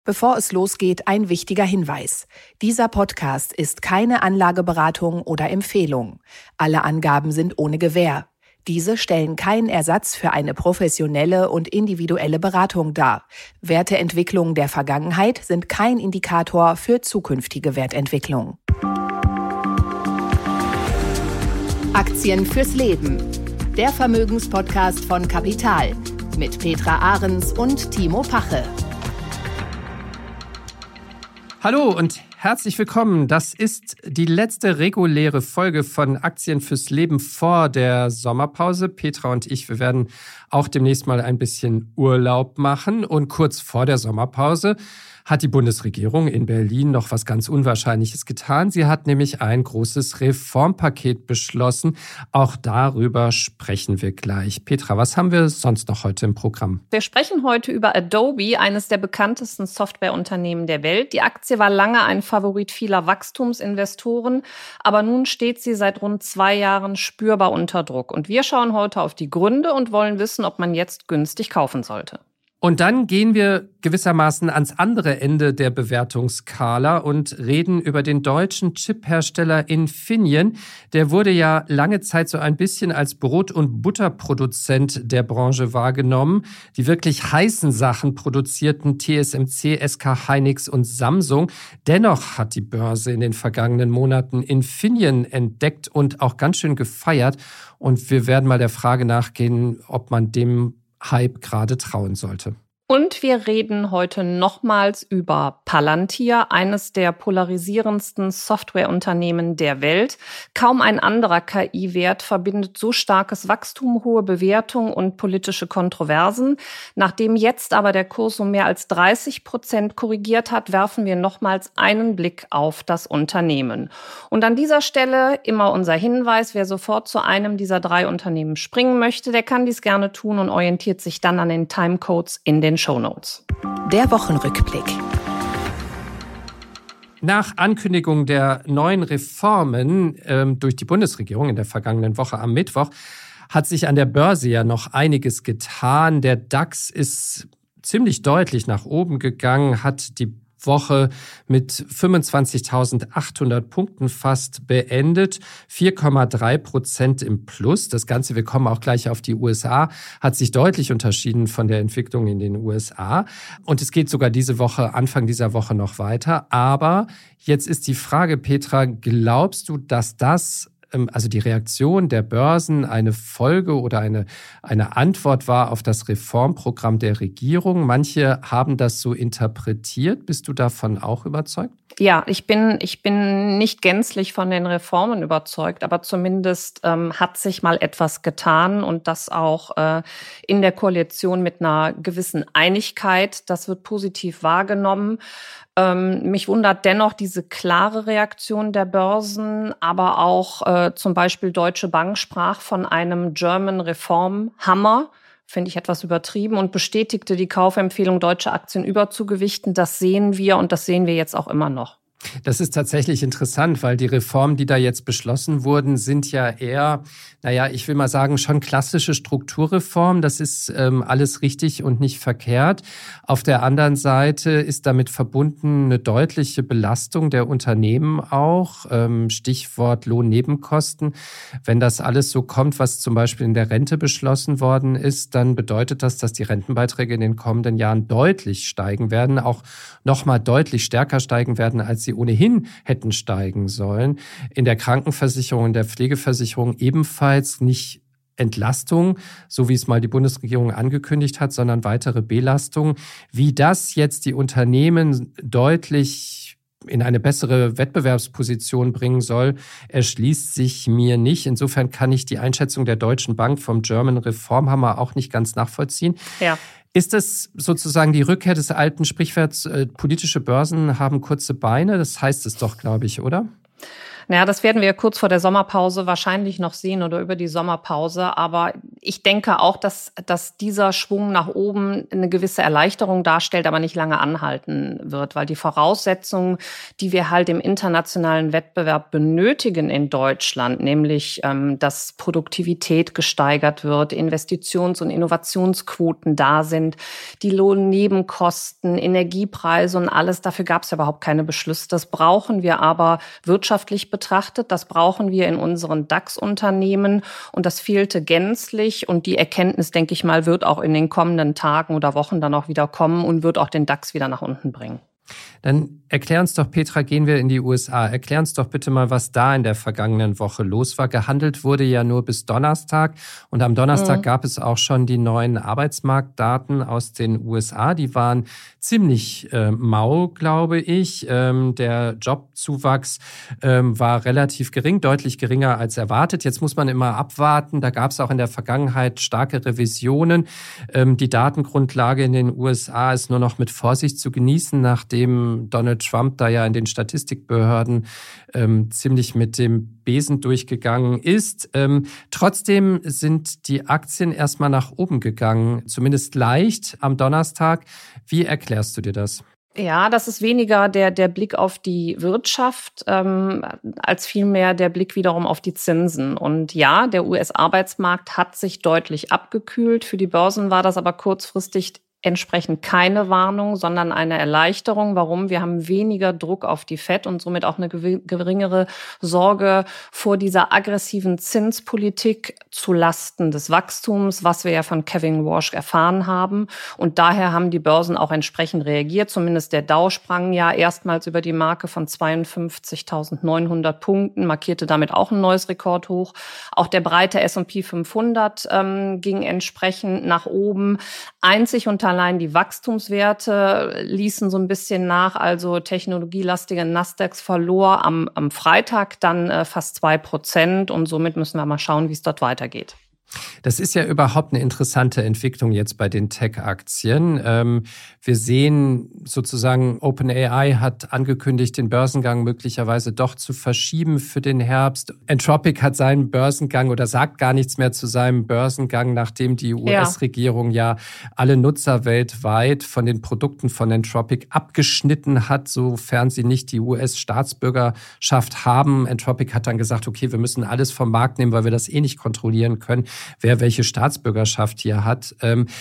Bevor es losgeht, ein wichtiger Hinweis. Dieser Podcast ist keine Anlageberatung oder Empfehlung. Alle Angaben sind ohne Gewähr. Diese stellen keinen Ersatz für eine professionelle und individuelle Beratung dar. Werteentwicklungen der Vergangenheit sind kein Indikator für zukünftige Wertentwicklung. Aktien fürs Leben. Der Vermögenspodcast von Kapital mit Petra Ahrens und Timo Pache. Hallo und herzlich willkommen. Das ist die letzte reguläre Folge von Aktien fürs Leben vor der Sommerpause. Petra und ich, wir werden auch demnächst mal ein bisschen Urlaub machen. Und kurz vor der Sommerpause hat die Bundesregierung in Berlin noch was ganz Unwahrscheinliches getan. Sie hat nämlich ein großes Reformpaket beschlossen. Auch darüber sprechen wir gleich. Petra, was haben wir sonst noch heute im Programm? Wir sprechen heute über Adobe, eines der bekanntesten Softwareunternehmen der Welt. Die Aktie war lange ein Favorit vieler Wachstumsinvestoren, aber nun steht sie seit rund 2 Jahren spürbar unter Druck. Und wir schauen heute auf die Gründe und wollen wissen, ob man jetzt günstig kaufen sollte. Und dann gehen wir gewissermaßen ans andere Ende der Bewertungsskala und reden über den deutschen Chiphersteller Infineon. Der wurde ja lange Zeit so ein bisschen als Brot- und Butterproduzent der Branche wahrgenommen. Die wirklich heißen Sachen produzierten TSMC, SK Hynix und Samsung. Dennoch hat die Börse in den vergangenen Monaten Infineon entdeckt und auch ganz schön gefeiert. Und wir werden mal der Frage nachgehen, ob man dem Hype gerade trauen sollte. Und wir reden heute nochmals über Palantir, eines der polarisierendsten Softwareunternehmen der Welt. Kaum ein anderer KI-Wert verbindet so starkes Wachstum, hohe Bewertung und politische Kontroversen. Nachdem jetzt aber der Kurs um mehr als 30% korrigiert hat, werfen wir nochmals einen Blick auf das Unternehmen. Und an dieser Stelle immer unser Hinweis, wer sofort zu einem dieser 3 Unternehmen springen möchte, der kann dies gerne tun und orientiert sich dann an den Timecodes in den Shownotes. Der Wochenrückblick. Nach Ankündigung der neuen Reformen durch die Bundesregierung in der vergangenen Woche am Mittwoch hat sich an der Börse ja noch einiges getan. Der DAX ist ziemlich deutlich nach oben gegangen, hat die Woche mit 25.800 Punkten fast beendet, 4,3% im Plus. Das Ganze, wir kommen auch gleich auf die USA, hat sich deutlich unterschieden von der Entwicklung in den USA. Und es geht sogar diese Woche, Anfang dieser Woche noch weiter. Aber jetzt ist die Frage, Petra, glaubst du, dass das, also die Reaktion der Börsen, eine Folge oder eine Antwort war auf das Reformprogramm der Regierung? Manche haben das so interpretiert. Bist du davon auch überzeugt? Ja, ich bin nicht gänzlich von den Reformen überzeugt, aber zumindest hat sich mal etwas getan und das auch in der Koalition mit einer gewissen Einigkeit. Das wird positiv wahrgenommen. Mich wundert dennoch diese klare Reaktion der Börsen, aber auch zum Beispiel Deutsche Bank sprach von einem German Reform Hammer. Finde ich etwas übertrieben und bestätigte die Kaufempfehlung, deutsche Aktien überzugewichten. Das sehen wir und das sehen wir jetzt auch immer noch. Das ist tatsächlich interessant, weil die Reformen, die da jetzt beschlossen wurden, sind ja eher, ich will mal sagen, schon klassische Strukturreformen. Das ist alles richtig und nicht verkehrt. Auf der anderen Seite ist damit verbunden eine deutliche Belastung der Unternehmen auch. Stichwort Lohnnebenkosten. Wenn das alles so kommt, was zum Beispiel in der Rente beschlossen worden ist, dann bedeutet das, dass die Rentenbeiträge in den kommenden Jahren deutlich steigen werden, auch nochmal deutlich stärker steigen werden, als sie ohnehin hätten steigen sollen. In der Krankenversicherung, in der Pflegeversicherung ebenfalls nicht Entlastung, so wie es mal die Bundesregierung angekündigt hat, sondern weitere Belastungen. Wie das jetzt die Unternehmen deutlich in eine bessere Wettbewerbsposition bringen soll, erschließt sich mir nicht. Insofern kann ich die Einschätzung der Deutschen Bank vom German Reform Hammer auch nicht ganz nachvollziehen. Ja. Ist das sozusagen die Rückkehr des alten Sprichworts, politische Börsen haben kurze Beine? Das heißt es doch, glaube ich, oder? Naja, das werden wir kurz vor der Sommerpause wahrscheinlich noch sehen oder über die Sommerpause. Aber ich denke auch, dass dieser Schwung nach oben eine gewisse Erleichterung darstellt, aber nicht lange anhalten wird. Weil die Voraussetzungen, die wir halt im internationalen Wettbewerb benötigen in Deutschland, nämlich dass Produktivität gesteigert wird, Investitions- und Innovationsquoten da sind, die Lohnnebenkosten, Energiepreise und alles, dafür gab es ja überhaupt keine Beschlüsse. Das brauchen wir aber wirtschaftlich betrachtet. Das brauchen wir in unseren DAX-Unternehmen und das fehlte gänzlich und die Erkenntnis, denke ich mal, wird auch in den kommenden Tagen oder Wochen dann auch wieder kommen und wird auch den DAX wieder nach unten bringen. Dann erklär uns doch, Petra, gehen wir in die USA. Erklär uns doch bitte mal, was da in der vergangenen Woche los war. Gehandelt wurde ja nur bis Donnerstag und am Donnerstag gab es auch schon die neuen Arbeitsmarktdaten aus den USA. Die waren ziemlich mau, glaube ich. Der Jobzuwachs war relativ gering, deutlich geringer als erwartet. Jetzt muss man immer abwarten. Da gab es auch in der Vergangenheit starke Revisionen. Die Datengrundlage in den USA ist nur noch mit Vorsicht zu genießen, nachdem Donald Trump da ja in den Statistikbehörden ziemlich mit dem Besen durchgegangen ist. Trotzdem sind die Aktien erstmal nach oben gegangen, zumindest leicht am Donnerstag. Wie erklärst du dir das? Ja, das ist weniger der Blick auf die Wirtschaft als vielmehr der Blick wiederum auf die Zinsen. Und ja, der US-Arbeitsmarkt hat sich deutlich abgekühlt. Für die Börsen war das aber kurzfristig entsprechend keine Warnung, sondern eine Erleichterung. Warum? Wir haben weniger Druck auf die FED und somit auch eine geringere Sorge vor dieser aggressiven Zinspolitik zu Lasten des Wachstums, was wir ja von Kevin Warsh erfahren haben. Und daher haben die Börsen auch entsprechend reagiert. Zumindest der Dow sprang ja erstmals über die Marke von 52.900 Punkten, markierte damit auch ein neues Rekordhoch. Auch der breite S&P 500 ging entsprechend nach oben. Einzig und allein die Wachstumswerte ließen so ein bisschen nach, also technologielastige Nasdaq verlor am Freitag dann fast 2% und somit müssen wir mal schauen, wie es dort weitergeht. Das ist ja überhaupt eine interessante Entwicklung jetzt bei den Tech-Aktien. Wir sehen sozusagen, OpenAI hat angekündigt, den Börsengang möglicherweise doch zu verschieben für den Herbst. Anthropic hat seinen Börsengang oder sagt gar nichts mehr zu seinem Börsengang, nachdem die US-Regierung ja alle Nutzer weltweit von den Produkten von Anthropic abgeschnitten hat, sofern sie nicht die US-Staatsbürgerschaft haben. Anthropic hat dann gesagt, okay, wir müssen alles vom Markt nehmen, weil wir das eh nicht kontrollieren können, wer welche Staatsbürgerschaft hier hat.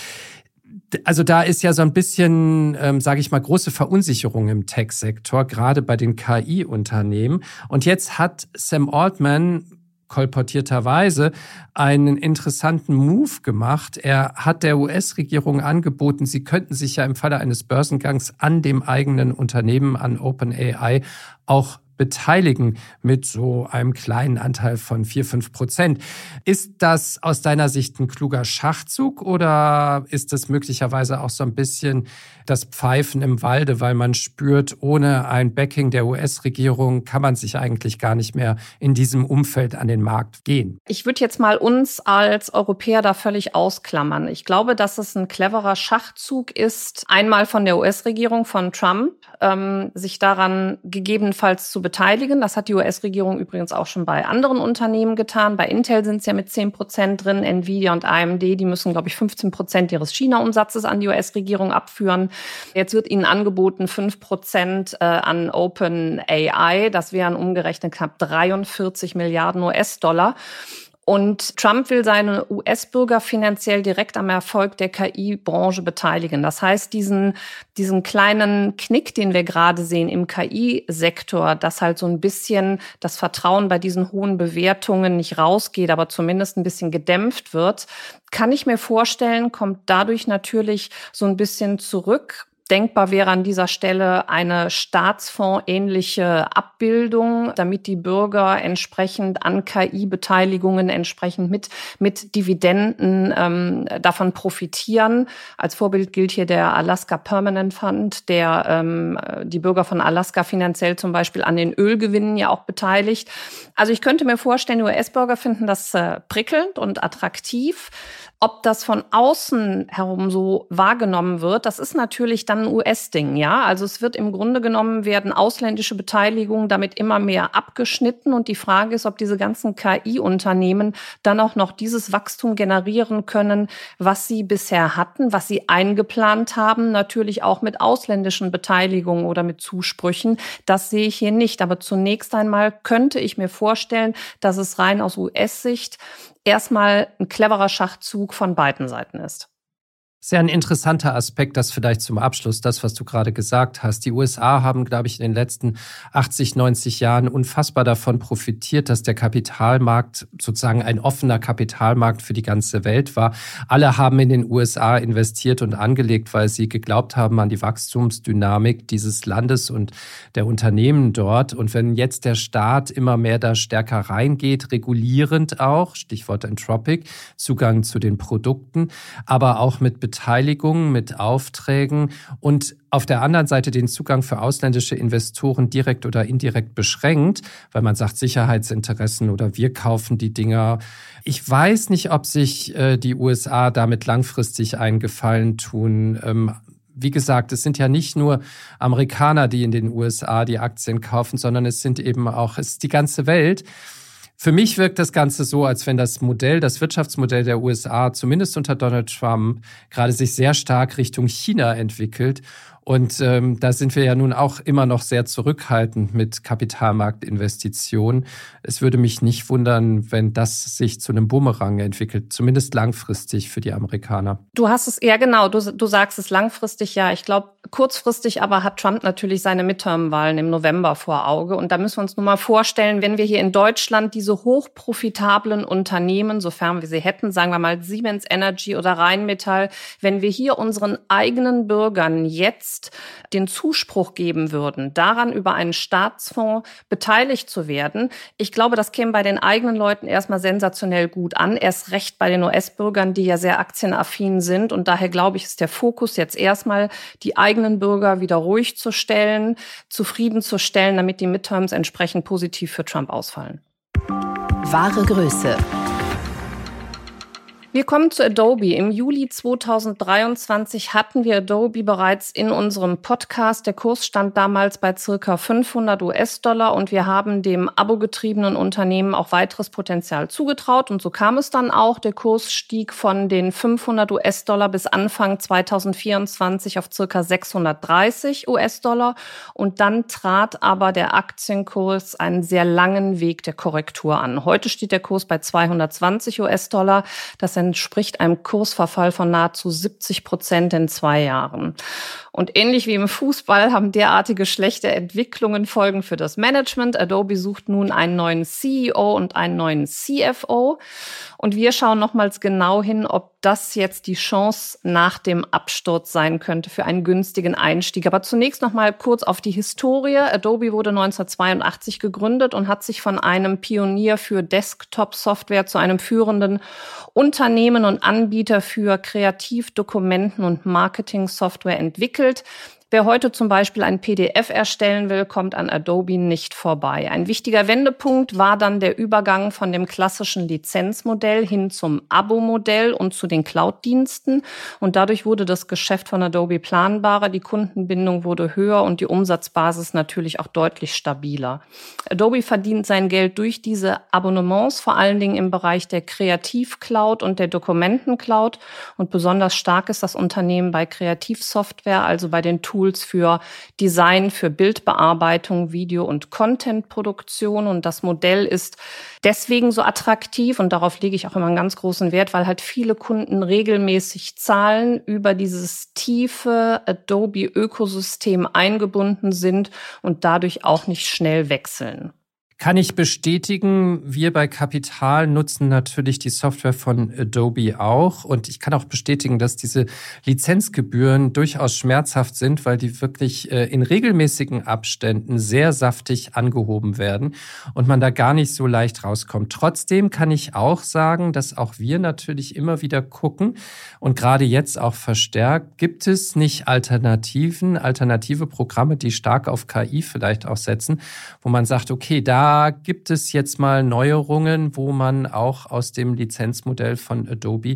Also da ist ja so ein bisschen, sage ich mal, große Verunsicherung im Tech-Sektor, gerade bei den KI-Unternehmen. Und jetzt hat Sam Altman kolportierterweise einen interessanten Move gemacht. Er hat der US-Regierung angeboten, sie könnten sich ja im Falle eines Börsengangs an dem eigenen Unternehmen, an OpenAI, auch beteiligen mit so einem kleinen Anteil von 4-5%. Ist das aus deiner Sicht ein kluger Schachzug oder ist das möglicherweise auch so ein bisschen das Pfeifen im Walde, weil man spürt, ohne ein Backing der US-Regierung kann man sich eigentlich gar nicht mehr in diesem Umfeld an den Markt gehen? Ich würde jetzt mal uns als Europäer da völlig ausklammern. Ich glaube, dass es ein cleverer Schachzug ist, einmal von der US-Regierung, von Trump, sich daran gegebenenfalls zu beteiligen. Das hat die US-Regierung übrigens auch schon bei anderen Unternehmen getan. Bei Intel sind es ja mit 10% drin. Nvidia und AMD, die müssen, glaube ich, 15% ihres China-Umsatzes an die US-Regierung abführen. Jetzt wird ihnen angeboten 5% an OpenAI. Das wären umgerechnet knapp 43 Milliarden US-Dollar. Und Trump will seine US-Bürger finanziell direkt am Erfolg der KI-Branche beteiligen. Das heißt, diesen kleinen Knick, den wir gerade sehen im KI-Sektor, dass halt so ein bisschen das Vertrauen bei diesen hohen Bewertungen nicht rausgeht, aber zumindest ein bisschen gedämpft wird, kann ich mir vorstellen, kommt dadurch natürlich so ein bisschen zurück. Denkbar wäre an dieser Stelle eine Staatsfonds-ähnliche Abbildung, damit die Bürger entsprechend an KI-Beteiligungen entsprechend mit Dividenden davon profitieren. Als Vorbild gilt hier der Alaska Permanent Fund, der die Bürger von Alaska finanziell zum Beispiel an den Ölgewinnen ja auch beteiligt. Also ich könnte mir vorstellen, US-Bürger finden das prickelnd und attraktiv. Ob das von außen herum so wahrgenommen wird, das ist natürlich dann ein US-Ding, ja. Also es wird im Grunde genommen, werden ausländische Beteiligungen damit immer mehr abgeschnitten. Und die Frage ist, ob diese ganzen KI-Unternehmen dann auch noch dieses Wachstum generieren können, was sie bisher hatten, was sie eingeplant haben, natürlich auch mit ausländischen Beteiligungen oder mit Zusprüchen. Das sehe ich hier nicht. Aber zunächst einmal könnte ich mir vorstellen, dass es rein aus US-Sicht erstmal ein cleverer Schachzug von beiden Seiten ist. Sehr ein interessanter Aspekt, das vielleicht zum Abschluss, das, was du gerade gesagt hast. Die USA haben, glaube ich, in den letzten 80, 90 Jahren unfassbar davon profitiert, dass der Kapitalmarkt sozusagen ein offener Kapitalmarkt für die ganze Welt war. Alle haben in den USA investiert und angelegt, weil sie geglaubt haben an die Wachstumsdynamik dieses Landes und der Unternehmen dort. Und wenn jetzt der Staat immer mehr da stärker reingeht, regulierend auch, Stichwort Entropic, Zugang zu den Produkten, aber auch mit Beteiligung, mit Aufträgen und auf der anderen Seite den Zugang für ausländische Investoren direkt oder indirekt beschränkt, weil man sagt Sicherheitsinteressen oder wir kaufen die Dinger. Ich weiß nicht, ob sich die USA damit langfristig einen Gefallen tun. Wie gesagt, es sind ja nicht nur Amerikaner, die in den USA die Aktien kaufen, sondern es ist die ganze Welt. Für mich wirkt das Ganze so, als wenn das Wirtschaftsmodell der USA, zumindest unter Donald Trump, gerade sich sehr stark Richtung China entwickelt. Und da sind wir ja nun auch immer noch sehr zurückhaltend mit Kapitalmarktinvestitionen. Es würde mich nicht wundern, wenn das sich zu einem Bumerang entwickelt, zumindest langfristig für die Amerikaner. Du hast es, ja genau, du sagst es langfristig, ja. Ich glaube, kurzfristig aber hat Trump natürlich seine Midterm-Wahlen im November vor Auge. Und da müssen wir uns nur mal vorstellen, wenn wir hier in Deutschland diese hochprofitablen Unternehmen, sofern wir sie hätten, sagen wir mal Siemens Energy oder Rheinmetall, wenn wir hier unseren eigenen Bürgern jetzt den Zuspruch geben würden, daran über einen Staatsfonds beteiligt zu werden. Ich glaube, das käme bei den eigenen Leuten erstmal sensationell gut an. Erst recht bei den US-Bürgern, die ja sehr aktienaffin sind. Und daher glaube ich, ist der Fokus jetzt erstmal, die eigenen Bürger wieder ruhig zu stellen, zufriedenzustellen, damit die Midterms entsprechend positiv für Trump ausfallen. Wahre Größe. Wir kommen zu Adobe. Im Juli 2023 hatten wir Adobe bereits in unserem Podcast. Der Kurs stand damals bei ca. $500 und wir haben dem abogetriebenen Unternehmen auch weiteres Potenzial zugetraut. Und so kam es dann auch. Der Kurs stieg von den $500 bis Anfang 2024 auf ca. $630 und dann trat aber der Aktienkurs einen sehr langen Weg der Korrektur an. Heute steht der Kurs bei $220. Das entspricht einem Kursverfall von nahezu 70% in 2 Jahren. Und ähnlich wie im Fußball haben derartige schlechte Entwicklungen Folgen für das Management. Adobe sucht nun einen neuen CEO und einen neuen CFO. Und wir schauen nochmals genau hin, ob das jetzt die Chance nach dem Absturz sein könnte für einen günstigen Einstieg. Aber zunächst nochmal kurz auf die Historie. Adobe wurde 1982 gegründet und hat sich von einem Pionier für Desktop-Software zu einem führenden Unternehmen und Anbieter für Kreativdokumenten- und Marketing-Software entwickelt. Wer heute zum Beispiel ein PDF erstellen will, kommt an Adobe nicht vorbei. Ein wichtiger Wendepunkt war dann der Übergang von dem klassischen Lizenzmodell hin zum Abo-Modell und zu den Cloud-Diensten. Und dadurch wurde das Geschäft von Adobe planbarer, die Kundenbindung wurde höher und die Umsatzbasis natürlich auch deutlich stabiler. Adobe verdient sein Geld durch diese Abonnements, vor allen Dingen im Bereich der Kreativ-Cloud und der Dokumenten-Cloud. Und besonders stark ist das Unternehmen bei Kreativsoftware, also bei den Tools für Design, für Bildbearbeitung, Video- und Contentproduktion. Und das Modell ist deswegen so attraktiv und darauf lege ich auch immer einen ganz großen Wert, weil halt viele Kunden regelmäßig zahlen, über dieses tiefe Adobe-Ökosystem eingebunden sind und dadurch auch nicht schnell wechseln. Kann ich bestätigen, wir bei Kapital nutzen natürlich die Software von Adobe auch. Und ich kann auch bestätigen, dass diese Lizenzgebühren durchaus schmerzhaft sind, weil die wirklich in regelmäßigen Abständen sehr saftig angehoben werden und man da gar nicht so leicht rauskommt. Trotzdem kann ich auch sagen, dass auch wir natürlich immer wieder gucken und gerade jetzt auch verstärkt, gibt es nicht alternative Programme, die stark auf KI vielleicht auch setzen, wo man sagt, okay, da gibt es jetzt mal Neuerungen, wo man auch aus dem Lizenzmodell von Adobe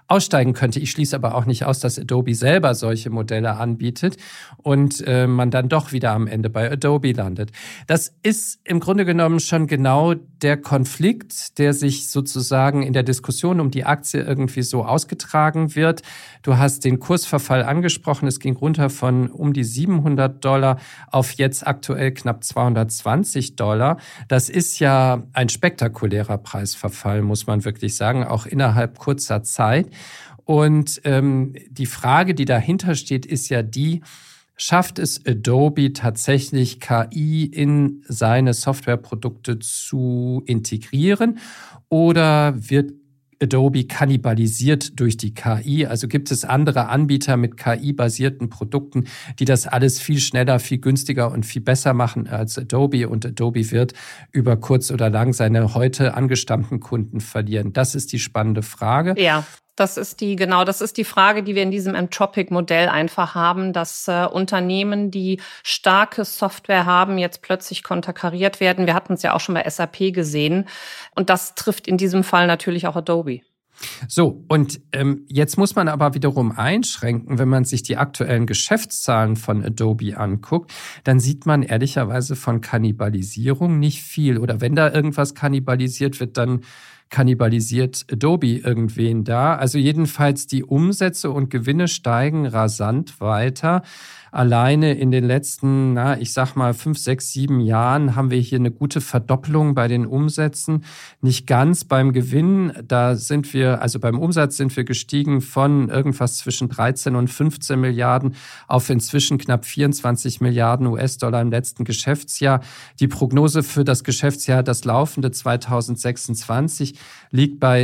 aussteigen könnte. Ich schließe aber auch nicht aus, dass Adobe selber solche Modelle anbietet und man dann doch wieder am Ende bei Adobe landet. Das ist im Grunde genommen schon genau der Konflikt, der sich sozusagen in der Diskussion um die Aktie irgendwie so ausgetragen wird. Du hast den Kursverfall angesprochen. Es ging runter von um die $700 auf jetzt aktuell knapp $220. Das ist ja ein spektakulärer Preisverfall, muss man wirklich sagen, auch innerhalb kurzer Zeit. Und die Frage, die dahinter steht, ist ja die: Schafft es Adobe tatsächlich, KI in seine Softwareprodukte zu integrieren, oder wird Adobe kannibalisiert durch die KI? Also gibt es andere Anbieter mit KI-basierten Produkten, die das alles viel schneller, viel günstiger und viel besser machen als Adobe, und Adobe wird über kurz oder lang seine heute angestammten Kunden verlieren? Das ist die spannende Frage. Ja. Das ist die Frage, die wir in diesem Anthropic-Modell einfach haben, dass Unternehmen, die starke Software haben, jetzt plötzlich konterkariert werden. Wir hatten es ja auch schon bei SAP gesehen. Und das trifft in diesem Fall natürlich auch Adobe. So, und jetzt muss man aber wiederum einschränken, wenn man sich die aktuellen Geschäftszahlen von Adobe anguckt, dann sieht man ehrlicherweise von Kannibalisierung nicht viel. Oder wenn da irgendwas kannibalisiert wird, dann kannibalisiert Adobe irgendwen da. Also jedenfalls die Umsätze und Gewinne steigen rasant weiter. Alleine in den letzten, 5, 6, 7 Jahren haben wir hier eine gute Verdoppelung bei den Umsätzen. Nicht ganz beim Gewinn. Beim Umsatz sind wir gestiegen von irgendwas zwischen 13 und 15 Milliarden auf inzwischen knapp 24 Milliarden US-Dollar im letzten Geschäftsjahr. Die Prognose für das Geschäftsjahr, das laufende 2026, liegt bei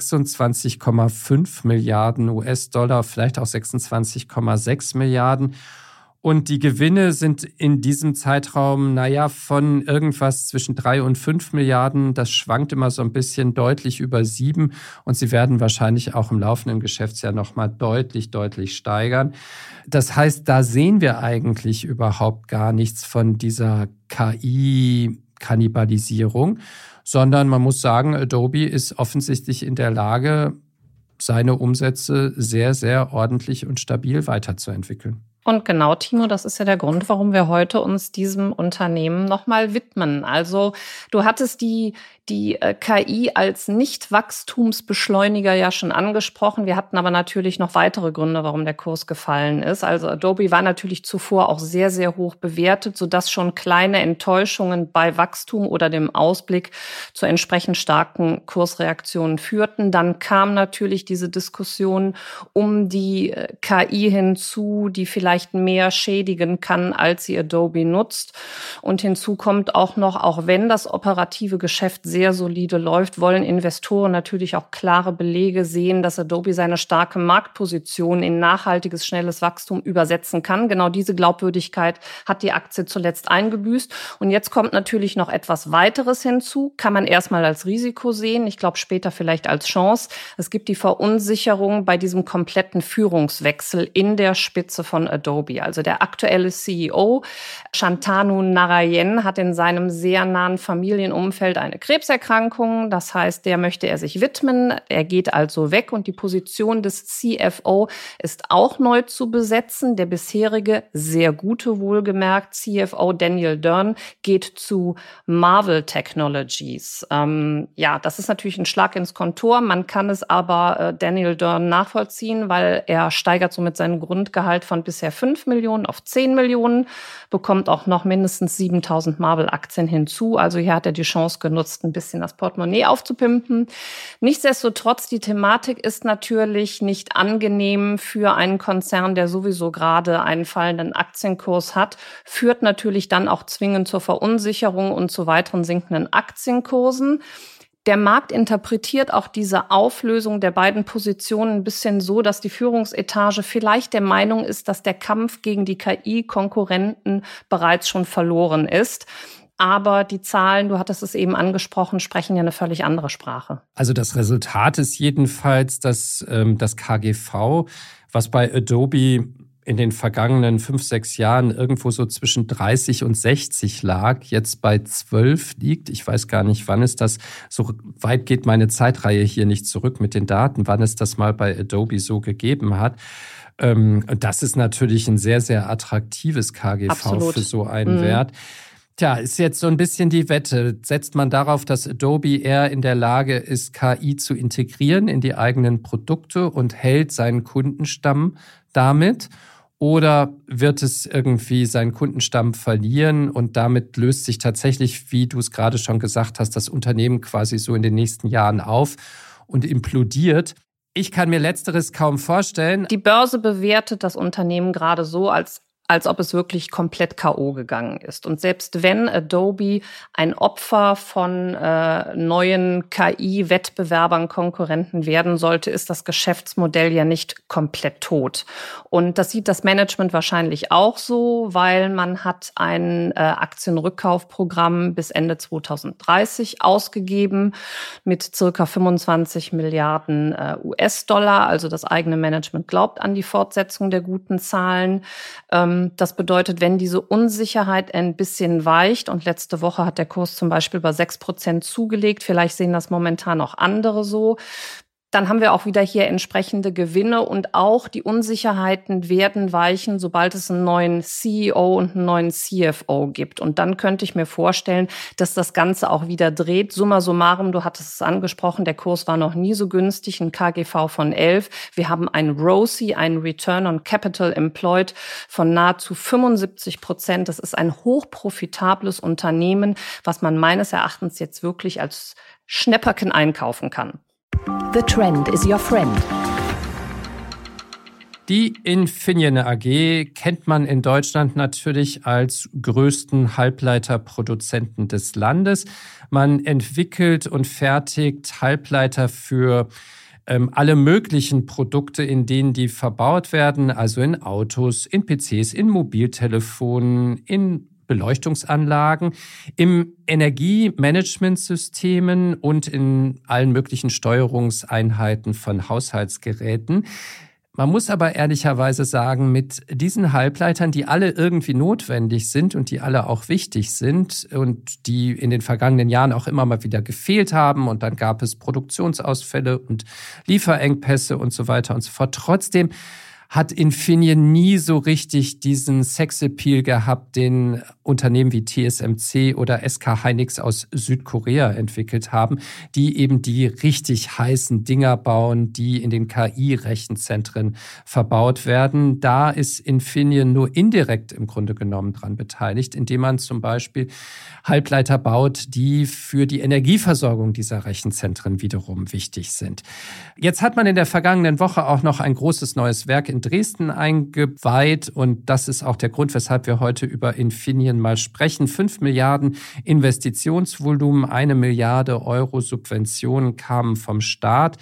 26,5 Milliarden US-Dollar, vielleicht auch 26,6 Milliarden. Und die Gewinne sind in diesem Zeitraum, von irgendwas zwischen 3 und 5 Milliarden. Das schwankt immer so ein bisschen, deutlich über 7. Und sie werden wahrscheinlich auch im laufenden Geschäftsjahr nochmal deutlich steigern. Das heißt, da sehen wir eigentlich überhaupt gar nichts von dieser KI-Kannibalisierung, sondern man muss sagen, Adobe ist offensichtlich in der Lage, seine Umsätze sehr, sehr ordentlich und stabil weiterzuentwickeln. Und genau, Timo, das ist ja der Grund, warum wir heute uns diesem Unternehmen nochmal widmen. Also du hattest die KI als Nicht-Wachstumsbeschleuniger ja schon angesprochen. Wir hatten aber natürlich noch weitere Gründe, warum der Kurs gefallen ist. Also Adobe war natürlich zuvor auch sehr, sehr hoch bewertet, sodass schon kleine Enttäuschungen bei Wachstum oder dem Ausblick zu entsprechend starken Kursreaktionen führten. Dann kam natürlich diese Diskussion um die KI hinzu, die vielleicht mehr schädigen kann, als sie Adobe nutzt. Und hinzu kommt auch noch, auch wenn das operative Geschäft sehr solide läuft, wollen Investoren natürlich auch klare Belege sehen, dass Adobe seine starke Marktposition in nachhaltiges, schnelles Wachstum übersetzen kann. Genau diese Glaubwürdigkeit hat die Aktie zuletzt eingebüßt. Und jetzt kommt natürlich noch etwas weiteres hinzu. Kann man erstmal als Risiko sehen, ich glaube später vielleicht als Chance. Es gibt die Verunsicherung bei diesem kompletten Führungswechsel in der Spitze von Adobe. Also der aktuelle CEO, Shantanu Narayen, hat in seinem sehr nahen Familienumfeld eine Krebserkrankung. Das heißt, der möchte er sich widmen. Er geht also weg und die Position des CFO ist auch neu zu besetzen. Der bisherige, sehr gute wohlgemerkt, CFO Daniel Dern geht zu Marvell Technologies. Das ist natürlich ein Schlag ins Kontor. Man kann es aber Daniel Dern nachvollziehen, weil er steigert somit sein Grundgehalt von bisher 5 Millionen auf 10 Millionen, bekommt auch noch mindestens 7.000 Marvel-Aktien hinzu. Also hier hat er die Chance genutzt, ein bisschen das Portemonnaie aufzupimpen. Nichtsdestotrotz, die Thematik ist natürlich nicht angenehm für einen Konzern, der sowieso gerade einen fallenden Aktienkurs hat, führt natürlich dann auch zwingend zur Verunsicherung und zu weiteren sinkenden Aktienkursen. Der Markt interpretiert auch diese Auflösung der beiden Positionen ein bisschen so, dass die Führungsetage vielleicht der Meinung ist, dass der Kampf gegen die KI-Konkurrenten bereits schon verloren ist. Aber die Zahlen, du hattest es eben angesprochen, sprechen ja eine völlig andere Sprache. Also das Resultat ist jedenfalls, dass das KGV, was bei Adobe in den vergangenen 5-6 Jahren irgendwo so zwischen 30 und 60 lag, jetzt bei 12 liegt. Ich weiß gar nicht, wann es das, so weit geht meine Zeitreihe hier nicht zurück mit den Daten, wann es das mal bei Adobe so gegeben hat. Das ist natürlich ein sehr, sehr attraktives KGV Absolut. Für so einen Wert. Tja, ist jetzt so ein bisschen die Wette. Setzt man darauf, dass Adobe eher in der Lage ist, KI zu integrieren in die eigenen Produkte und hält seinen Kundenstamm damit? Oder wird es irgendwie seinen Kundenstamm verlieren und damit löst sich tatsächlich, wie du es gerade schon gesagt hast, das Unternehmen quasi so in den nächsten Jahren auf und implodiert? Ich kann mir Letzteres kaum vorstellen. Die Börse bewertet das Unternehmen gerade so, als ob es wirklich komplett K.O. gegangen ist. Und selbst wenn Adobe ein Opfer von neuen KI-Wettbewerbern, Konkurrenten werden sollte, ist das Geschäftsmodell ja nicht komplett tot. Und das sieht das Management wahrscheinlich auch so, weil man hat ein Aktienrückkaufprogramm bis Ende 2030 ausgegeben mit circa 25 Milliarden US-Dollar. Also das eigene Management glaubt an die Fortsetzung der guten Zahlen. Das bedeutet, wenn diese Unsicherheit ein bisschen weicht, und letzte Woche hat der Kurs zum Beispiel bei 6% zugelegt, vielleicht sehen das momentan auch andere so, dann haben wir auch wieder hier entsprechende Gewinne und auch die Unsicherheiten werden weichen, sobald es einen neuen CEO und einen neuen CFO gibt. Und dann könnte ich mir vorstellen, dass das Ganze auch wieder dreht. Summa summarum, du hattest es angesprochen, der Kurs war noch nie so günstig, ein KGV von 11. Wir haben ein ROCE, ein Return on Capital Employed von nahezu 75%. Das ist ein hochprofitables Unternehmen, was man meines Erachtens jetzt wirklich als Schnäpperchen einkaufen kann. The Trend is your friend. Die Infineon AG kennt man in Deutschland natürlich als größten Halbleiterproduzenten des Landes. Man entwickelt und fertigt Halbleiter für alle möglichen Produkte, in denen die verbaut werden, also in Autos, in PCs, in Mobiltelefonen, in Beleuchtungsanlagen, im Energiemanagementsystemen und in allen möglichen Steuerungseinheiten von Haushaltsgeräten. Man muss aber ehrlicherweise sagen, mit diesen Halbleitern, die alle irgendwie notwendig sind und die alle auch wichtig sind und die in den vergangenen Jahren auch immer mal wieder gefehlt haben und dann gab es Produktionsausfälle und Lieferengpässe und so weiter und so fort. Trotzdem hat Infineon nie so richtig diesen Sexappeal gehabt, den Unternehmen wie TSMC oder SK Hynix aus Südkorea entwickelt haben, die eben die richtig heißen Dinger bauen, die in den KI-Rechenzentren verbaut werden. Da ist Infineon nur indirekt im Grunde genommen dran beteiligt, indem man zum Beispiel Halbleiter baut, die für die Energieversorgung dieser Rechenzentren wiederum wichtig sind. Jetzt hat man in der vergangenen Woche auch noch ein großes neues Werk in Dresden eingeweiht und das ist auch der Grund, weshalb wir heute über Infineon mal sprechen. 5 Milliarden Investitionsvolumen, 1 Milliarde Euro Subventionen kamen vom Staat.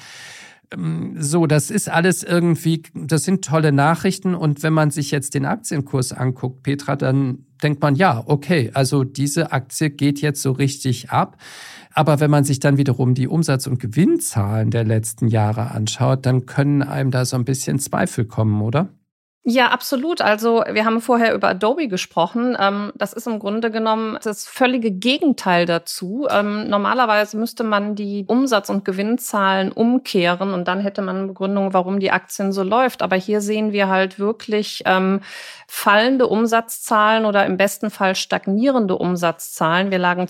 So, das ist alles irgendwie, das sind tolle Nachrichten und wenn man sich jetzt den Aktienkurs anguckt, Petra, dann denkt man, ja, okay, also diese Aktie geht jetzt so richtig ab. Aber wenn man sich dann wiederum die Umsatz- und Gewinnzahlen der letzten Jahre anschaut, dann können einem da so ein bisschen Zweifel kommen, oder? Ja, absolut. Also wir haben vorher über Adobe gesprochen. Das ist im Grunde genommen das völlige Gegenteil dazu. Normalerweise müsste man die Umsatz- und Gewinnzahlen umkehren und dann hätte man eine Begründung, warum die Aktien so läuft. Aber hier sehen wir halt wirklich fallende Umsatzzahlen oder im besten Fall stagnierende Umsatzzahlen. Wir lagen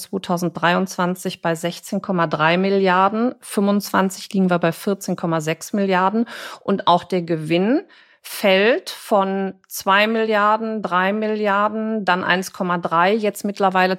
2023 bei 16,3 Milliarden, 25 liegen wir bei 14,6 Milliarden und auch der Gewinn fällt von 2 Milliarden, 3 Milliarden, dann 1,3, jetzt mittlerweile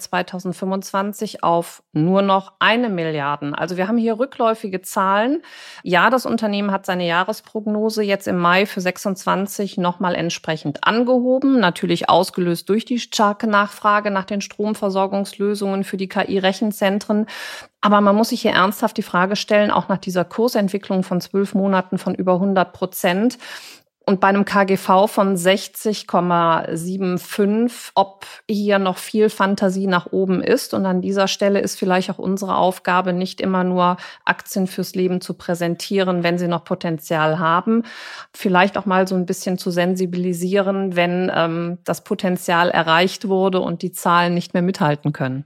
2025 auf nur noch 1 Milliarde. Also wir haben hier rückläufige Zahlen. Ja, das Unternehmen hat seine Jahresprognose jetzt im Mai für 26 nochmal entsprechend angehoben, natürlich ausgelöst durch die starke Nachfrage nach den Stromversorgungslösungen für die KI-Rechenzentren. Aber man muss sich hier ernsthaft die Frage stellen, auch nach dieser Kursentwicklung von 12 Monaten von über 100%, Und bei einem KGV von 60,75, ob hier noch viel Fantasie nach oben ist. Und an dieser Stelle ist vielleicht auch unsere Aufgabe, nicht immer nur Aktien fürs Leben zu präsentieren, wenn sie noch Potenzial haben. Vielleicht auch mal so ein bisschen zu sensibilisieren, wenn das Potenzial erreicht wurde und die Zahlen nicht mehr mithalten können.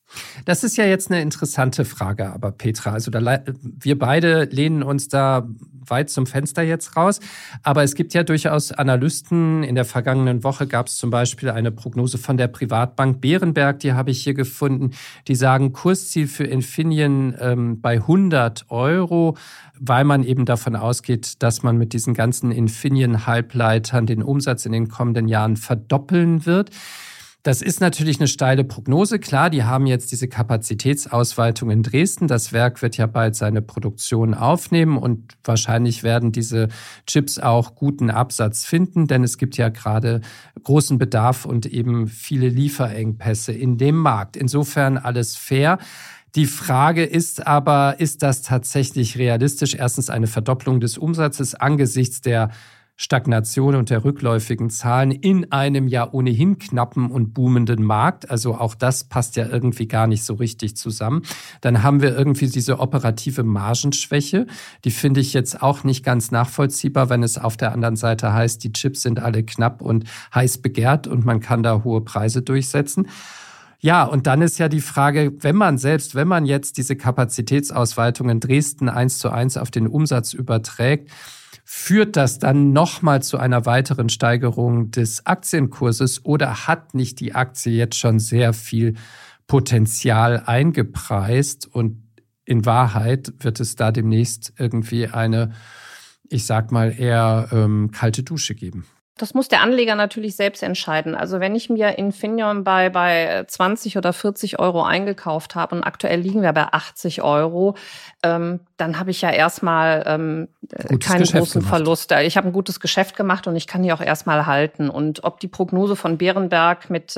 Das ist ja jetzt eine interessante Frage, aber Petra, also wir beide lehnen uns da weit zum Fenster jetzt raus, aber es gibt ja durchaus Analysten. In der vergangenen Woche gab es zum Beispiel eine Prognose von der Privatbank Berenberg, die habe ich hier gefunden, die sagen Kursziel für Infineon bei 100 €, weil man eben davon ausgeht, dass man mit diesen ganzen Infineon-Halbleitern den Umsatz in den kommenden Jahren verdoppeln wird. Das ist natürlich eine steile Prognose. Klar, die haben jetzt diese Kapazitätsausweitung in Dresden. Das Werk wird ja bald seine Produktion aufnehmen und wahrscheinlich werden diese Chips auch guten Absatz finden, denn es gibt ja gerade großen Bedarf und eben viele Lieferengpässe in dem Markt. Insofern alles fair. Die Frage ist aber, ist das tatsächlich realistisch? Erstens eine Verdopplung des Umsatzes angesichts der Stagnation und der rückläufigen Zahlen in einem ja ohnehin knappen und boomenden Markt. Also auch das passt ja irgendwie gar nicht so richtig zusammen. Dann haben wir irgendwie diese operative Margenschwäche. Die finde ich jetzt auch nicht ganz nachvollziehbar, wenn es auf der anderen Seite heißt, die Chips sind alle knapp und heiß begehrt und man kann da hohe Preise durchsetzen. Ja, und dann ist ja die Frage, wenn man jetzt diese Kapazitätsausweitung in Dresden 1:1 auf den Umsatz überträgt, führt das dann nochmal zu einer weiteren Steigerung des Aktienkurses oder hat nicht die Aktie jetzt schon sehr viel Potenzial eingepreist und in Wahrheit wird es da demnächst irgendwie eine, ich sag mal, eher kalte Dusche geben? Das muss der Anleger natürlich selbst entscheiden. Also wenn ich mir Infineon bei 20 oder 40 € eingekauft habe und aktuell liegen wir bei 80 €, dann habe ich ja erstmal keinen großen Verlust. Ich habe ein gutes Geschäft gemacht und ich kann die auch erstmal halten. Und ob die Prognose von Berenberg mit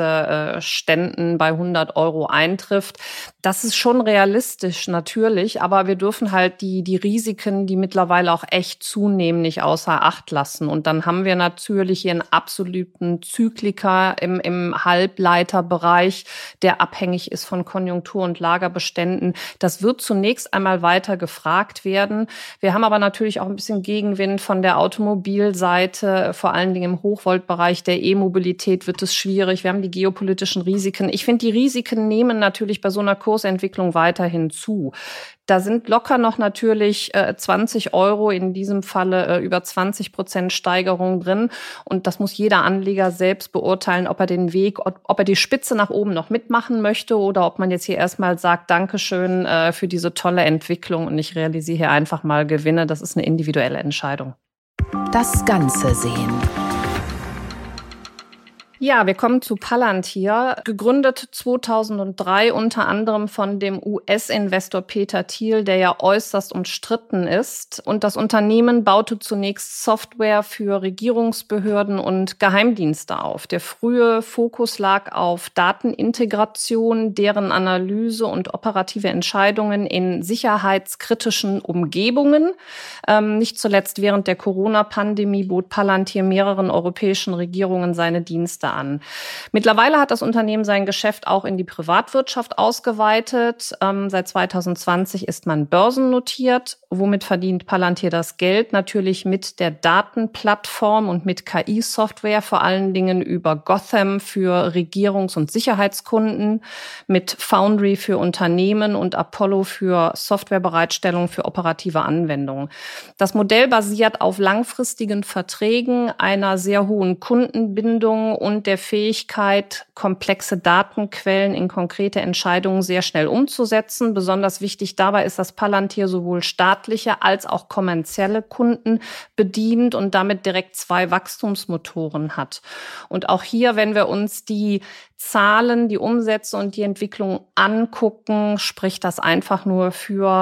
Ständen bei 100 € eintrifft, das ist schon realistisch natürlich. Aber wir dürfen halt die Risiken, die mittlerweile auch echt zunehmen, nicht außer Acht lassen. Und dann haben wir natürlich hier einen absoluten Zykliker im Halbleiterbereich, der abhängig ist von Konjunktur- und Lagerbeständen. Das wird zunächst einmal weiter gefragt werden. Wir haben aber natürlich auch ein bisschen Gegenwind von der Automobilseite, vor allen Dingen im Hochvoltbereich der E-Mobilität wird es schwierig. Wir haben die geopolitischen Risiken. Ich finde, die Risiken nehmen natürlich bei so einer Kursentwicklung weiterhin zu. Da sind locker noch natürlich 20 €, in diesem Falle über 20% Steigerung drin. Und das muss jeder Anleger selbst beurteilen, ob er den Weg, ob er die Spitze nach oben noch mitmachen möchte oder ob man jetzt hier erstmal sagt, Dankeschön für diese tolle Entwicklung und ich realisiere hier einfach mal Gewinne. Das ist eine individuelle Entscheidung. Das Ganze sehen. Ja, wir kommen zu Palantir, gegründet 2003 unter anderem von dem US-Investor Peter Thiel, der ja äußerst umstritten ist. Und das Unternehmen baute zunächst Software für Regierungsbehörden und Geheimdienste auf. Der frühe Fokus lag auf Datenintegration, deren Analyse und operative Entscheidungen in sicherheitskritischen Umgebungen. Nicht zuletzt während der Corona-Pandemie bot Palantir mehreren europäischen Regierungen seine Dienste an. Mittlerweile hat das Unternehmen sein Geschäft auch in die Privatwirtschaft ausgeweitet. Seit 2020 ist man börsennotiert. Womit verdient Palantir das Geld? Natürlich mit der Datenplattform und mit KI-Software, vor allen Dingen über Gotham für Regierungs- und Sicherheitskunden, mit Foundry für Unternehmen und Apollo für Softwarebereitstellung für operative Anwendungen. Das Modell basiert auf langfristigen Verträgen, einer sehr hohen Kundenbindung und der Fähigkeit, komplexe Datenquellen in konkrete Entscheidungen sehr schnell umzusetzen. Besonders wichtig dabei ist, dass Palantir sowohl staatliche als auch kommerzielle Kunden bedient und damit direkt 2 Wachstumsmotoren hat. Und auch hier, wenn wir uns die Zahlen, die Umsätze und die Entwicklung angucken, spricht das einfach nur für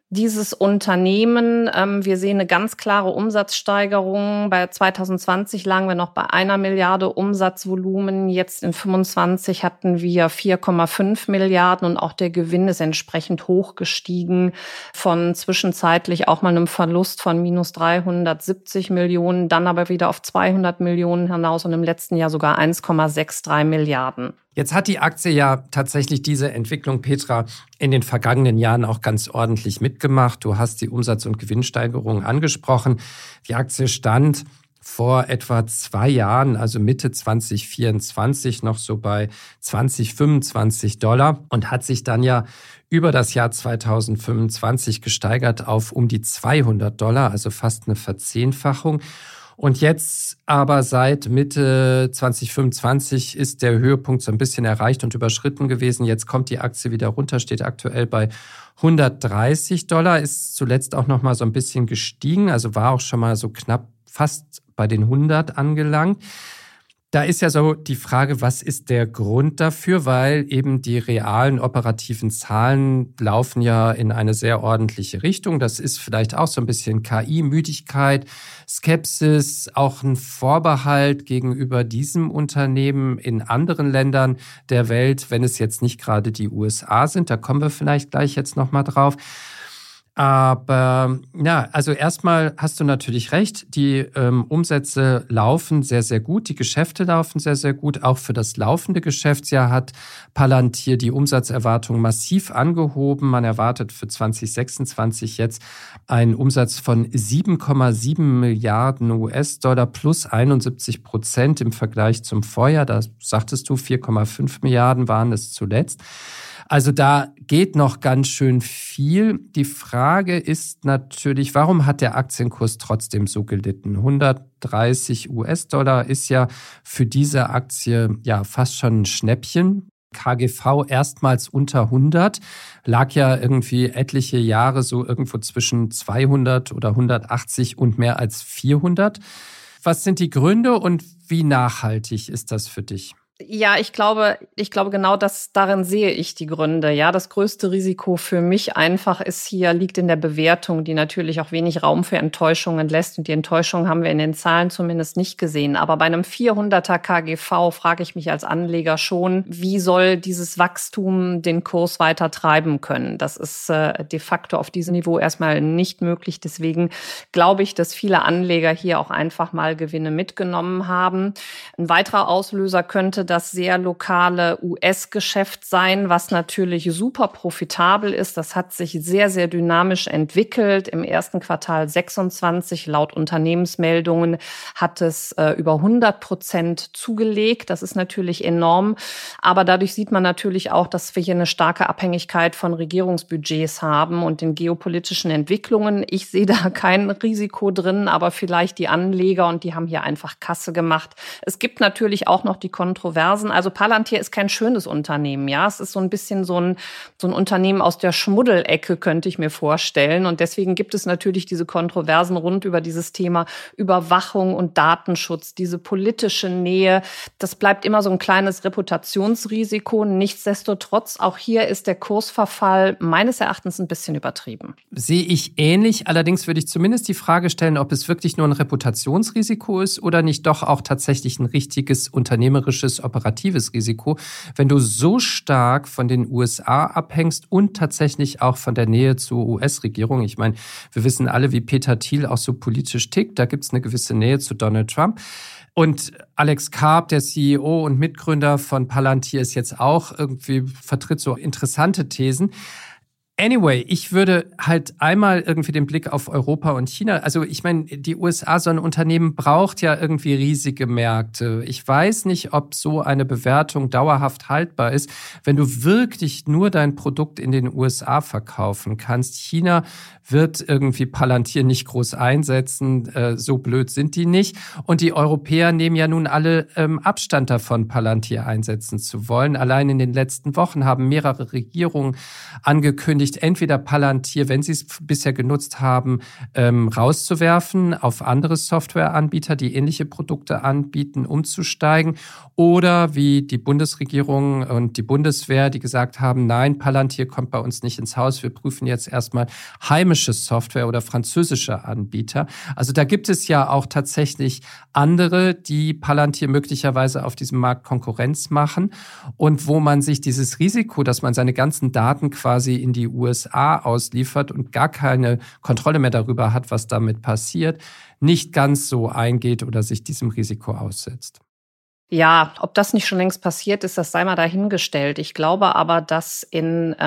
dieses Unternehmen. Wir sehen eine ganz klare Umsatzsteigerung. Bei 2020 lagen wir noch bei 1 Milliarde Umsatzvolumen. Jetzt in 2025 hatten wir 4,5 Milliarden und auch der Gewinn ist entsprechend hoch gestiegen von zwischenzeitlich auch mal einem Verlust von minus 370 Millionen, dann aber wieder auf 200 Millionen hinaus und im letzten Jahr sogar 1,63 Milliarden. Jetzt hat die Aktie ja tatsächlich diese Entwicklung, Petra, in den vergangenen Jahren auch ganz ordentlich mitgemacht. Du hast die Umsatz- und Gewinnsteigerung angesprochen. Die Aktie stand vor etwa 2 Jahren, also Mitte 2024, noch so bei $20-25 und hat sich dann ja über das Jahr 2025 gesteigert auf um die $200, also fast eine Verzehnfachung. Und jetzt aber seit Mitte 2025 ist der Höhepunkt so ein bisschen erreicht und überschritten gewesen. Jetzt kommt die Aktie wieder runter, steht aktuell bei $130, ist zuletzt auch noch mal so ein bisschen gestiegen, also war auch schon mal so knapp fast bei den 100 angelangt. Da ist ja so die Frage, was ist der Grund dafür? Weil eben die realen operativen Zahlen laufen ja in eine sehr ordentliche Richtung. Das ist vielleicht auch so ein bisschen KI-Müdigkeit, Skepsis, auch ein Vorbehalt gegenüber diesem Unternehmen in anderen Ländern der Welt, wenn es jetzt nicht gerade die USA sind. Da kommen wir vielleicht gleich jetzt nochmal drauf. Aber ja, also erstmal hast du natürlich recht, die Umsätze laufen sehr, sehr gut, die Geschäfte laufen sehr, sehr gut. Auch für das laufende Geschäftsjahr hat Palantir die Umsatzerwartung massiv angehoben. Man erwartet für 2026 jetzt einen Umsatz von 7,7 Milliarden US-Dollar plus 71% im Vergleich zum Vorjahr. Da sagtest du, 4,5 Milliarden waren es zuletzt. Also da geht noch ganz schön viel. Die Frage ist natürlich, warum hat der Aktienkurs trotzdem so gelitten? 130 US-Dollar ist ja für diese Aktie ja fast schon ein Schnäppchen. KGV erstmals unter 100, lag ja irgendwie etliche Jahre so irgendwo zwischen 200 oder 180 und mehr als 400. Was sind die Gründe und wie nachhaltig ist das für dich? Ja, ich glaube genau darin sehe ich die Gründe. Ja, das größte Risiko für mich einfach liegt in der Bewertung, die natürlich auch wenig Raum für Enttäuschungen lässt. Und die Enttäuschung haben wir in den Zahlen zumindest nicht gesehen. Aber bei einem 400er KGV frage ich mich als Anleger schon, wie soll dieses Wachstum den Kurs weiter treiben können? Das ist de facto auf diesem Niveau erstmal nicht möglich. Deswegen glaube ich, dass viele Anleger hier auch einfach mal Gewinne mitgenommen haben. Ein weiterer Auslöser könnte das sehr lokale US-Geschäft sein, was natürlich super profitabel ist. Das hat sich sehr, sehr dynamisch entwickelt. Im ersten Quartal 26, laut Unternehmensmeldungen, hat es über 100% zugelegt. Das ist natürlich enorm. Aber dadurch sieht man natürlich auch, dass wir hier eine starke Abhängigkeit von Regierungsbudgets haben und den geopolitischen Entwicklungen. Ich sehe da kein Risiko drin, aber vielleicht die Anleger, und die haben hier einfach Kasse gemacht. Es gibt natürlich auch noch die Kontroversen. Also Palantir ist kein schönes Unternehmen, ja. Es ist so ein bisschen so ein Unternehmen aus der Schmuddelecke, könnte ich mir vorstellen. Und deswegen gibt es natürlich diese Kontroversen rund über dieses Thema Überwachung und Datenschutz, diese politische Nähe. Das bleibt immer so ein kleines Reputationsrisiko. Nichtsdestotrotz, auch hier ist der Kursverfall meines Erachtens ein bisschen übertrieben. Sehe ich ähnlich. Allerdings würde ich zumindest die Frage stellen, ob es wirklich nur ein Reputationsrisiko ist oder nicht doch auch tatsächlich ein richtiges unternehmerisches, operatives Risiko, wenn du so stark von den USA abhängst und tatsächlich auch von der Nähe zur US-Regierung. Ich meine, wir wissen alle, wie Peter Thiel auch so politisch tickt. Da gibt es eine gewisse Nähe zu Donald Trump. Und Alex Karp, der CEO und Mitgründer von Palantir, ist jetzt auch vertritt so interessante Thesen. Anyway, ich würde halt einmal irgendwie den Blick auf Europa und China, also ich meine, die USA, so ein Unternehmen braucht ja irgendwie riesige Märkte. Ich weiß nicht, ob so eine Bewertung dauerhaft haltbar ist, wenn du wirklich nur dein Produkt in den USA verkaufen kannst. China wird irgendwie Palantir nicht groß einsetzen, so blöd sind die nicht. Und die Europäer nehmen ja nun alle Abstand davon, Palantir einsetzen zu wollen. Allein in den letzten Wochen haben mehrere Regierungen angekündigt, angekündigt, entweder Palantir, wenn sie es bisher genutzt haben, rauszuwerfen, auf andere Softwareanbieter, die ähnliche Produkte anbieten, umzusteigen. Oder wie die Bundesregierung und die Bundeswehr, die gesagt haben, nein, Palantir kommt bei uns nicht ins Haus. Wir prüfen jetzt erstmal heimische Software oder französische Anbieter. Also da gibt es ja auch tatsächlich andere, die Palantir möglicherweise auf diesem Markt Konkurrenz machen und wo man sich dieses Risiko, dass man seine ganzen Daten quasi in die USA ausliefert und gar keine Kontrolle mehr darüber hat, was damit passiert, nicht ganz so eingeht oder sich diesem Risiko aussetzt. Ja, ob das nicht schon längst passiert ist, das sei mal dahingestellt. Ich glaube aber, dass in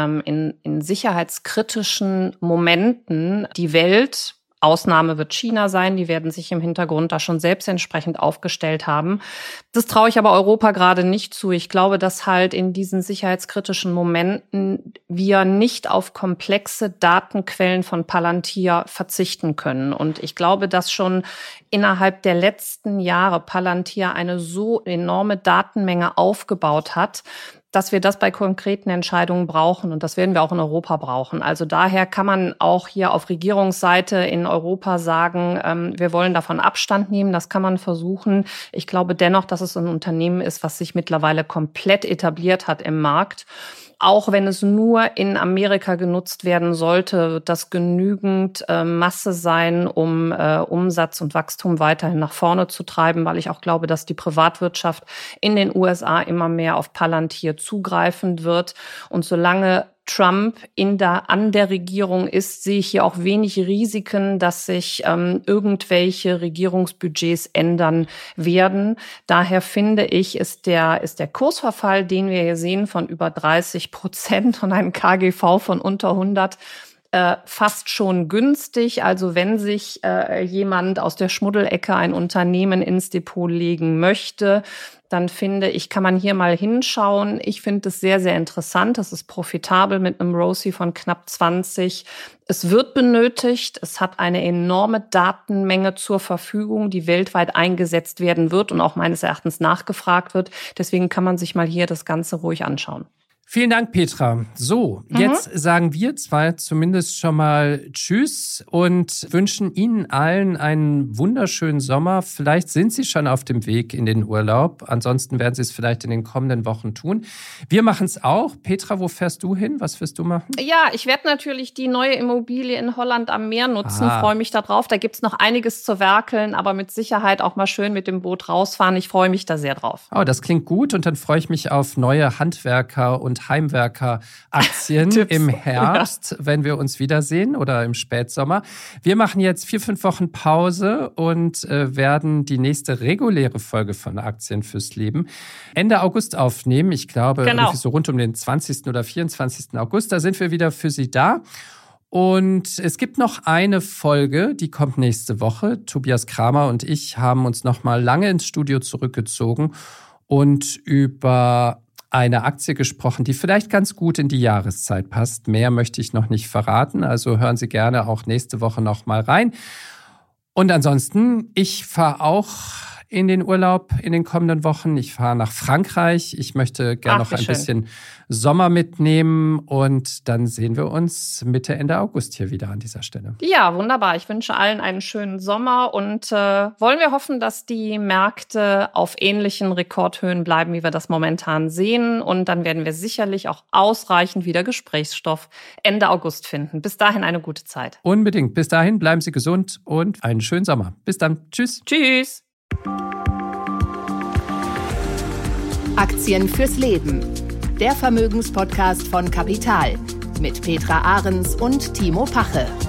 sicherheitskritischen Momenten die Welt, Ausnahme wird China sein, die werden sich im Hintergrund da schon selbst entsprechend aufgestellt haben. Das traue ich aber Europa gerade nicht zu. Ich glaube, dass halt in diesen sicherheitskritischen Momenten wir nicht auf komplexe Datenquellen von Palantir verzichten können. Und ich glaube, dass schon innerhalb der letzten Jahre Palantir eine so enorme Datenmenge aufgebaut hat, dass wir das bei konkreten Entscheidungen brauchen. Und das werden wir auch in Europa brauchen. Also daher kann man auch hier auf Regierungsseite in Europa sagen, wir wollen davon Abstand nehmen. Das kann man versuchen. Ich glaube dennoch, dass es ein Unternehmen ist, was sich mittlerweile komplett etabliert hat im Markt. Auch wenn es nur in Amerika genutzt werden sollte, wird das genügend Masse sein, um Umsatz und Wachstum weiterhin nach vorne zu treiben, weil ich auch glaube, dass die Privatwirtschaft in den USA immer mehr auf Palantir zugreifen wird. Und solange Trump an der Regierung ist, sehe ich hier auch wenig Risiken, dass sich irgendwelche Regierungsbudgets ändern werden. Daher finde ich, ist der Kursverfall, den wir hier sehen, von über 30% und einem KGV von unter 100 fast schon günstig. Also wenn sich jemand aus der Schmuddelecke ein Unternehmen ins Depot legen möchte, dann finde ich, kann man hier mal hinschauen. Ich finde es sehr, sehr interessant. Es ist profitabel mit einem ROCE von knapp 20. Es wird benötigt. Es hat eine enorme Datenmenge zur Verfügung, die weltweit eingesetzt werden wird und auch meines Erachtens nachgefragt wird. Deswegen kann man sich mal hier das Ganze ruhig anschauen. Vielen Dank, Petra. So, jetzt sagen wir zwei zumindest schon mal Tschüss und wünschen Ihnen allen einen wunderschönen Sommer. Vielleicht sind Sie schon auf dem Weg in den Urlaub. Ansonsten werden Sie es vielleicht in den kommenden Wochen tun. Wir machen es auch. Petra, wo fährst du hin? Was wirst du machen? Ja, ich werde natürlich die neue Immobilie in Holland am Meer nutzen. Freue mich darauf. Da gibt's noch einiges zu werkeln, aber mit Sicherheit auch mal schön mit dem Boot rausfahren. Ich freue mich da sehr drauf. Oh, das klingt gut und dann freue ich mich auf neue Handwerker und Heimwerker-Aktien im Herbst, wenn wir uns wiedersehen oder im Spätsommer. Wir machen jetzt 4-5 Wochen Pause und werden die nächste reguläre Folge von Aktien fürs Leben Ende August aufnehmen. Ich glaube, irgendwie so rund um den 20. oder 24. August. Da sind wir wieder für Sie da. Und es gibt noch eine Folge, die kommt nächste Woche. Tobias Kramer und ich haben uns noch mal lange ins Studio zurückgezogen und über eine Aktie gesprochen, die vielleicht ganz gut in die Jahreszeit passt. Mehr möchte ich noch nicht verraten, also hören Sie gerne auch nächste Woche noch mal rein. Und ansonsten, ich fahre auch in den Urlaub in den kommenden Wochen. Ich fahre nach Frankreich. Ich möchte gerne noch ein bisschen Sommer mitnehmen und dann sehen wir uns Mitte, Ende August hier wieder an dieser Stelle. Ja, wunderbar. Ich wünsche allen einen schönen Sommer und wollen wir hoffen, dass die Märkte auf ähnlichen Rekordhöhen bleiben, wie wir das momentan sehen. Und dann werden wir sicherlich auch ausreichend wieder Gesprächsstoff Ende August finden. Bis dahin eine gute Zeit. Unbedingt. Bis dahin bleiben Sie gesund und einen schönen Sommer. Bis dann. Tschüss. Tschüss. Aktien fürs Leben. Der Vermögenspodcast von Kapital mit Petra Ahrens und Timo Pache.